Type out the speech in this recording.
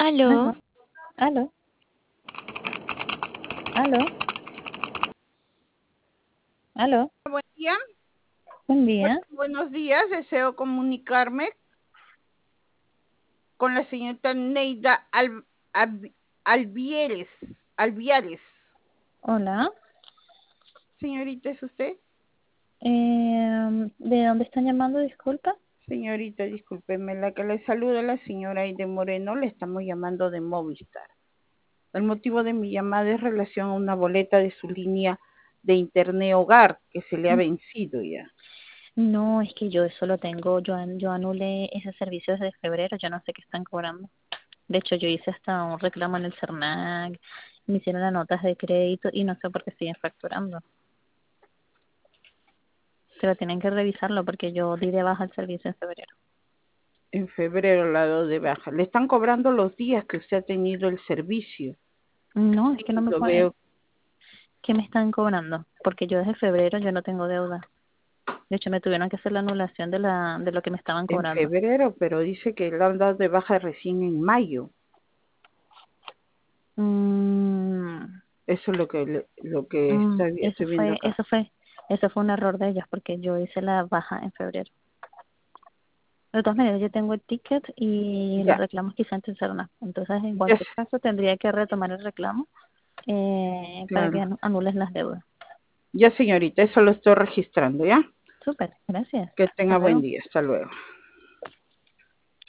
Aló, Aló, aló, aló, aló, Buen día. buen día. Buenos días. Deseo comunicarme con la señorita Neida Alviares. Alviares. Hola. Señorita, ¿es usted? ¿De dónde están llamando? Disculpa. Señorita, discúlpeme, la que le saluda la señora Aide Moreno, le estamos llamando de Movistar. El motivo de mi llamada es relación a una boleta de su línea de internet hogar que se le ha vencido ya. No, es que yo eso lo tengo, yo anulé ese servicio desde febrero, yo no sé qué están cobrando. De hecho, yo hice hasta un reclamo en el CERNAC, me hicieron las notas de crédito y no sé por qué siguen facturando. Pero tienen que revisarlo porque yo di de baja el servicio en febrero. En febrero la do de baja. Le están cobrando los días que usted ha tenido el servicio. No, es que no Sí, me lo pueden. veo. ¿Qué me están cobrando? Porque yo desde febrero yo no tengo deuda. De hecho, me tuvieron que hacer la anulación de lo que me estaban En cobrando. febrero, pero dice que la han dado de baja recién en mayo. Mm, Eso es lo que estoy viendo acá. eso fue un error de ellos porque yo hice la baja en febrero. De todas maneras, yo tengo el ticket y los Ya, reclamos quizá en Cerna. Entonces, en ya, cualquier caso, tendría que retomar el reclamo para que claro. anules las deudas. Ya, señorita, eso lo estoy registrando, ¿ya? Súper, gracias. Que Hasta tenga buen luego. día. Hasta luego.